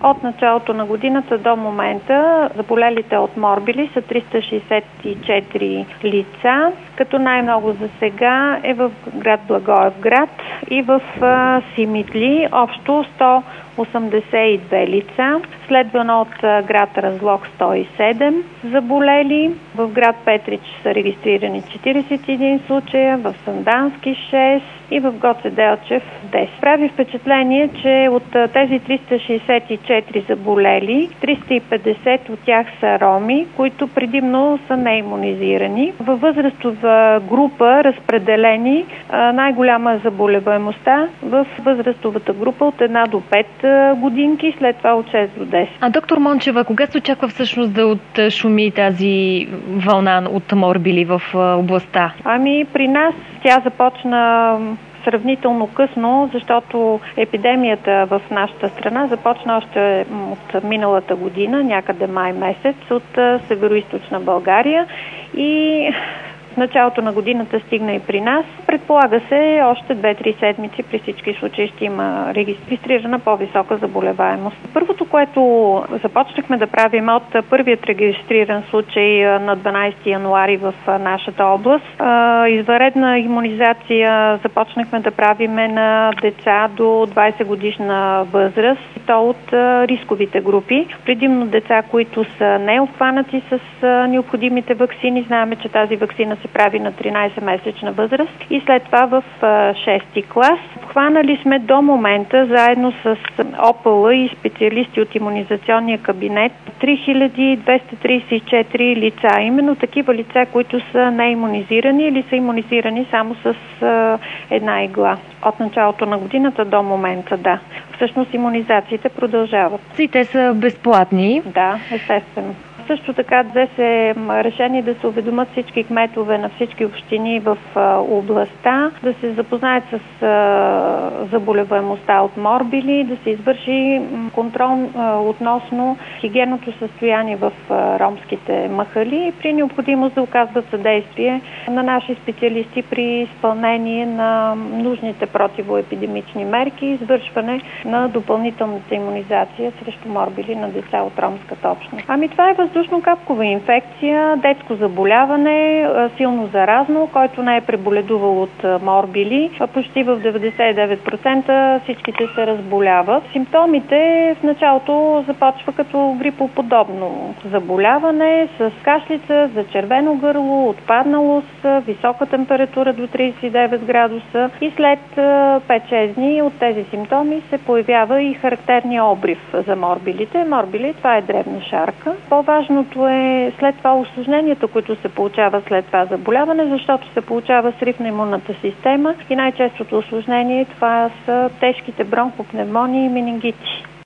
От началото на годината до момента заболелите от морбили са 364 лица, като най-много за сега е в град Благоевград и в Симитли, общо 182 лица, следвано от град Разлог 107 заболели. В град Петрич са регистрирани 41 случая, в Сандански 6 и в Гоце Делчев 10. Прави впечатление, че от тези 364 заболели, 350 от тях са роми, които предимно са неимунизирани. Във възрастова група разпределени най-голяма е заболеваемостта в възрастовата група от 1 до 5 годинки, след това от 6 до 10. А доктор Мончева, кога се очаква всъщност да отшуми тази вълна от морбили в областта? При нас тя започна сравнително късно, защото епидемията в нашата страна започна още от миналата година, някъде май месец, от североизточна България и в началото на годината стигна и при нас. Предполага се още 2-3 седмици при всички случаи ще има регистрирана по-висока заболеваемост. Първото, което започнахме да правим от първият регистриран случай на 12 януари в нашата област, извънредна имунизация започнахме да правиме на деца до 20 годишна възраст, и то от рисковите групи. Предимно деца, които са необхванати с необходимите ваксини. Знаем, че тази ваксина се прави на 13-месечна възраст и след това в 6-ти клас. Обхванали сме до момента, заедно с ОПЛ и специалисти от имунизационния кабинет, 3234 лица. Именно такива лица, които са неимунизирани или са имунизирани само с една игла. От началото на годината до момента, да. Всъщност имунизациите продължават. И те са безплатни? Да, естествено. Също така взе се решение да се уведомят всички кметове на всички общини в областта, да се запознаят с заболеваемостта от морбили, да се извърши контрол относно хигиенното състояние в ромските махали и при необходимост да оказват съдействие на наши специалисти при изпълнение на нужните противоепидемични мерки и извършване на допълнителната имунизация срещу морбили на деца от ромската общност. Това е въздушно-капкова инфекция, детско заболяване, силно заразно, който не е преболедувал от морбили. Почти в 99% всичките се разболяват. Симптомите в началото започва като грипоподобно заболяване с кашлица, зачервено гърло, отпадналост, висока температура до 39 градуса и след 5-6 дни от тези симптоми се появява и характерния обрив за морбилите. Морбили, това е дребна шарка. По-важното е след това усложненията, които се получават след това заболяване, защото се получава срив на имунната система и най-честото усложнение това са тежките бронхопневмонии и менингити.